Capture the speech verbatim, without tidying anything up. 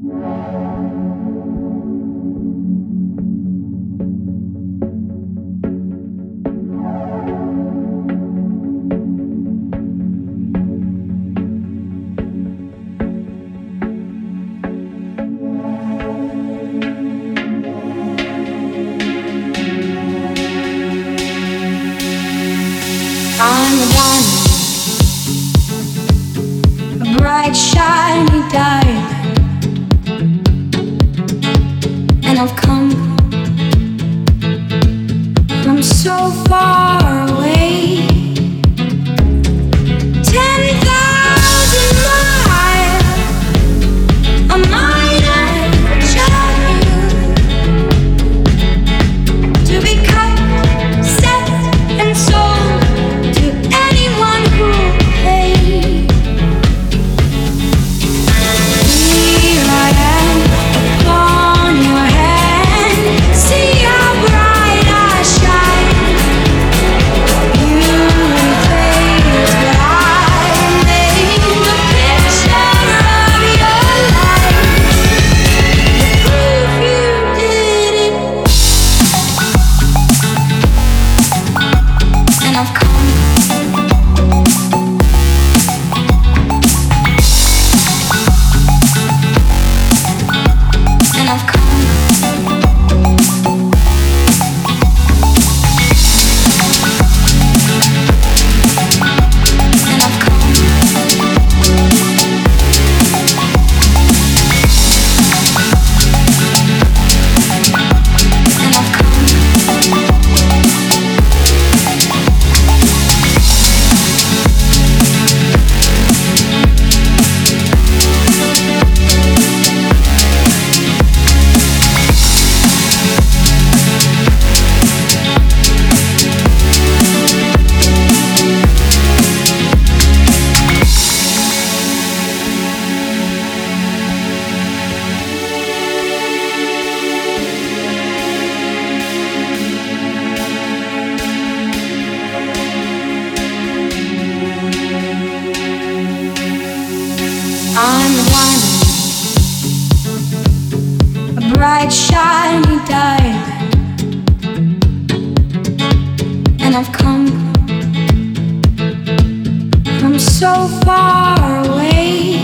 I'm a diamond, a bright, shiny diamond, and I've come from so far away. Ten thousand miles, a minor child, to be cut, set, and sold to anyone who pays. Here I am upon your hand. See how bright I shine. Beauty fades, but I remain the picture of your life. The proof you did it, and I've come. And I've come. And I've come. And I've come. I'm a diamond, a bright, shiny diamond, and I've come from so far away.